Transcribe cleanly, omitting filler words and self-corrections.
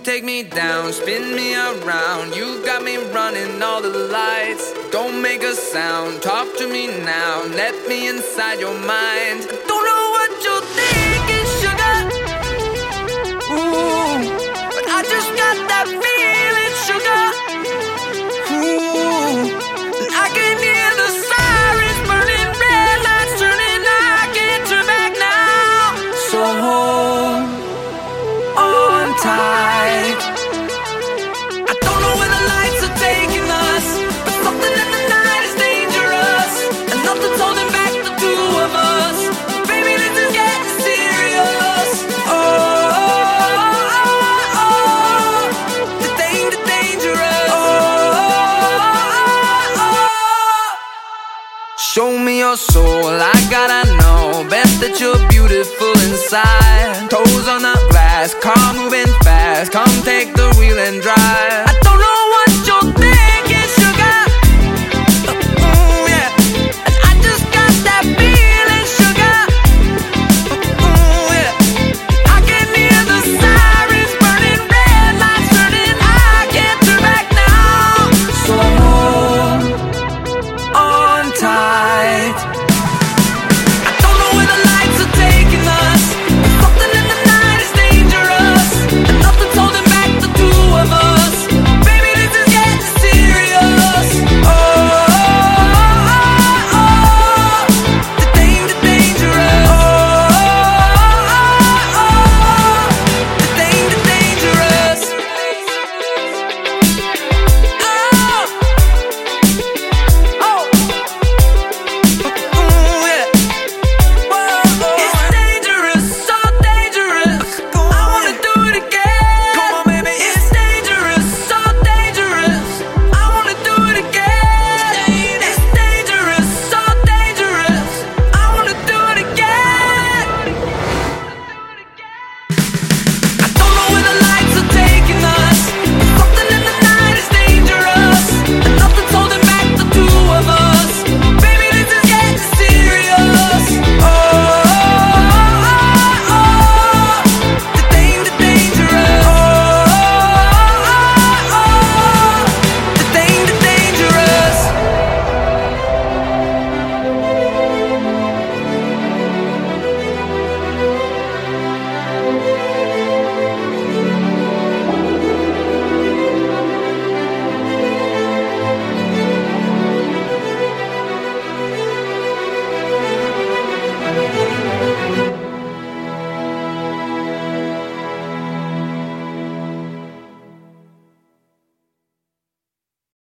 take me down, spin me around. You got me running all the lights. Don't make a sound, talk to me now. Let me inside your mind. I don't know what you're thinking, sugar. Ooh, but I just got that feeling, sugar. Ooh, and I can hear the sirens burning, red lights turning. I can't turn back now. So hold on tight. I don't know where the lights are taking us, but something in the night is dangerous, and nothing's holding back the two of us. Baby, this is getting serious. Oh, the dangerous. Show me your soul, I gotta know. Best that you're beautiful inside. Toes on the glass, car moving fast. Come take the wheel and drive. I don't know